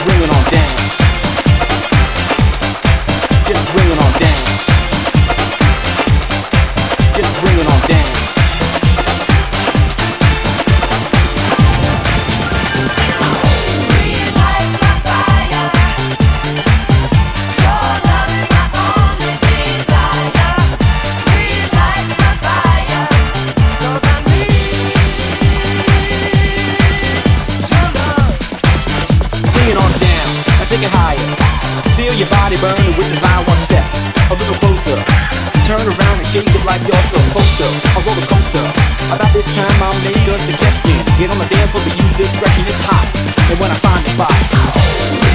bring it on down. Just bring it on down. Just bring it on down. Take it higher. Feel your body burning with desire. One step a little closer. Turn around and shake it like you're supposed to. A roller coaster. About this time I'll make a suggestion. Get on the dance floor, but use discretion. It's hot, and when I find the spot,